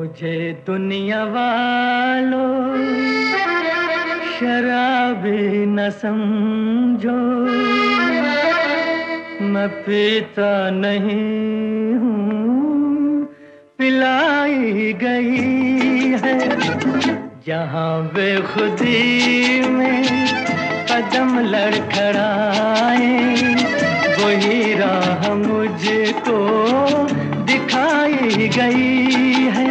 मुझे दुनिया वालों शराबी न समझो, मैं पीता नहीं हूँ, पिलाई गई है। जहाँ बेखुदी में कदम लड़खड़ाए, वही राह मुझको दिखाई गई है।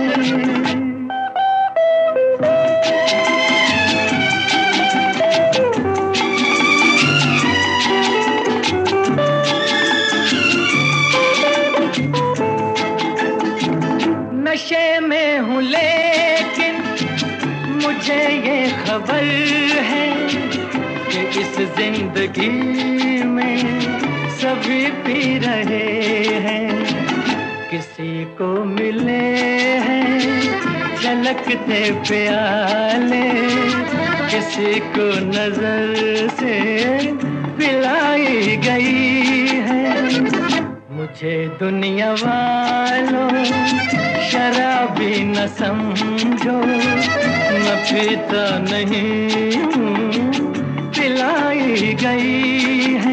नशे में हूँ लेकिन मुझे ये खबर है कि इस जिंदगी में सभी पी रहे हैं। किसी को मिले हैं झलकते प्याले, किसी को नजर से पिलाई गई है। मुझे दुनिया वालों शराबी न समझो, मैं पीता नहीं हूँ, पिलाई गई है।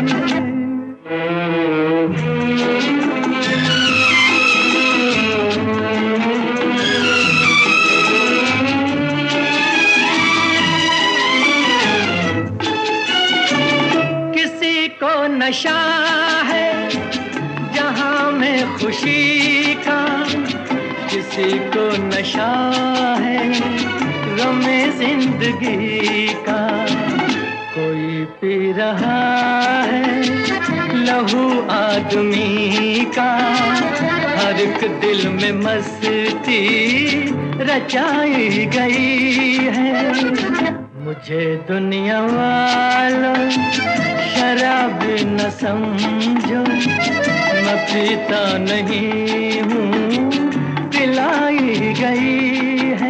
किसी को नशा है जहाँ में खुशी का, किसी को नशा है गमे जिंदगी का। कोई पी रहा है लहू आदमी का, हर एक दिल में मस्ती रचाई गई है। मुझे दुनिया वालों शराबी न समझो, मैं पीता नहीं हूँ, पिलाई गई है।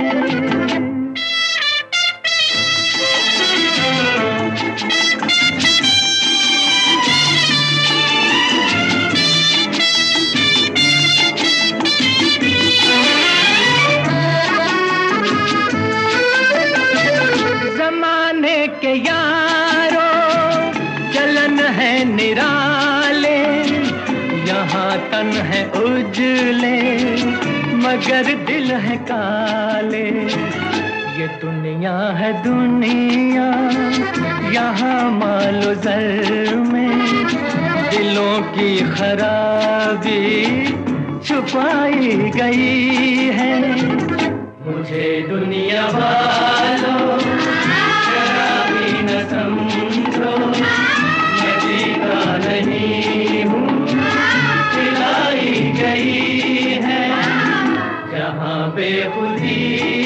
जमाने के यारों चलन है निराले, यहाँ तन है उजले मगर दिल है काले। ये दुनिया है दुनिया, यहाँ मालो ज़र में दिलों की खराबी छुपाई गई है। मुझे दुनिया वालों शराबी न समझो, मैं पीता नहीं हूँ, पिलाई गई है। जहाँ बेखुदी